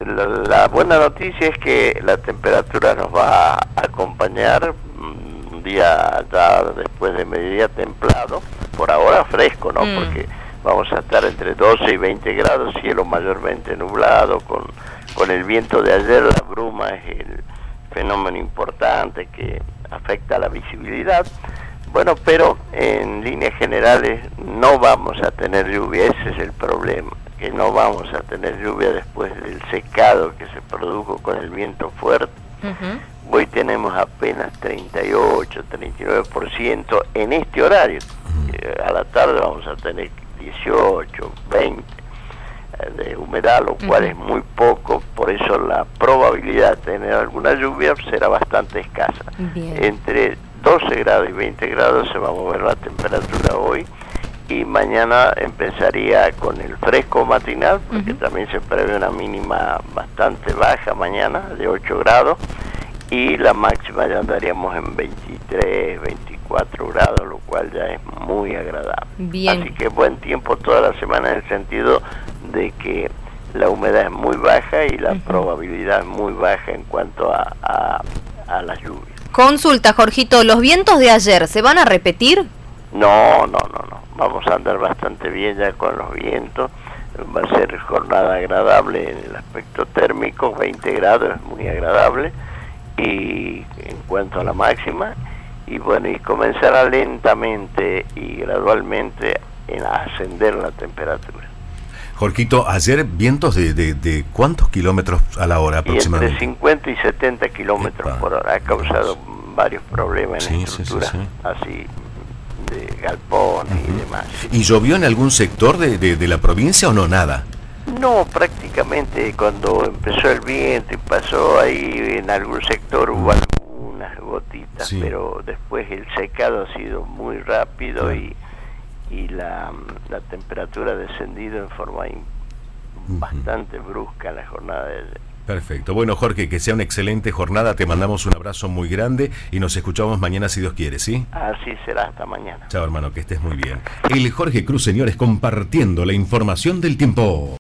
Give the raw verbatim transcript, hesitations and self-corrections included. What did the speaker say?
la, la buena noticia es que la temperatura nos va a acompañar un día ya después de mediodía templado, por ahora fresco, ¿no? Mm. Porque vamos a estar entre doce y veinte grados, cielo mayormente nublado, con, con el viento de ayer. La bruma es el fenómeno importante que afecta a la visibilidad. Bueno, pero en líneas generales no vamos a tener lluvia, ese es el problema, que no vamos a tener lluvia después del secado que se produjo con el viento fuerte. Uh-huh. Hoy tenemos apenas treinta y ocho, treinta y nueve por ciento en este horario. Uh-huh. A la tarde vamos a tener dieciocho, veinte de humedad, lo cual uh-huh. es muy poco, por eso la probabilidad de tener alguna lluvia será bastante escasa. Bien. Entre doce grados y veinte grados se va a mover la temperatura hoy, y mañana empezaría con el fresco matinal, porque uh-huh. también se prevé una mínima bastante baja mañana, de ocho grados, y la máxima ya andaríamos en veintitrés, veinticuatro grados, lo cual ya es muy agradable. Bien. Así que buen tiempo toda la semana, en el sentido de que la humedad es muy baja y la uh-huh. probabilidad es muy baja en cuanto a, a, a las lluvias. Consulta, Jorgito, ¿los vientos de ayer se van a repetir? No, no, no, no. Vamos a andar bastante bien ya con los vientos. Va a ser jornada agradable en el aspecto térmico, veinte grados es muy agradable, y en cuanto a la máxima, y bueno, y comenzará lentamente y gradualmente en ascender la temperatura. Jorgito, ayer vientos de, de, de ¿cuántos kilómetros a la hora aproximadamente? Entre cincuenta y setenta kilómetros por hora. Ha causado varios problemas en sí, la estructura, sí, sí, sí. así de galpones uh-huh. y demás. Sí. ¿Y llovió en algún sector de, de, de la provincia o no, nada? No, prácticamente cuando empezó el viento y pasó ahí en algún sector hubo algunas gotitas, sí. pero después el secado ha sido muy rápido sí. y y la, la temperatura ha descendido en forma in, uh-huh. bastante brusca en la jornada de ayer. Perfecto. Bueno, Jorge, que sea una excelente jornada, te mandamos un abrazo muy grande y nos escuchamos mañana si Dios quiere, ¿sí? Así será, hasta mañana. Chao, hermano, que estés muy bien. El Jorge Cruz, señores, compartiendo la información del tiempo.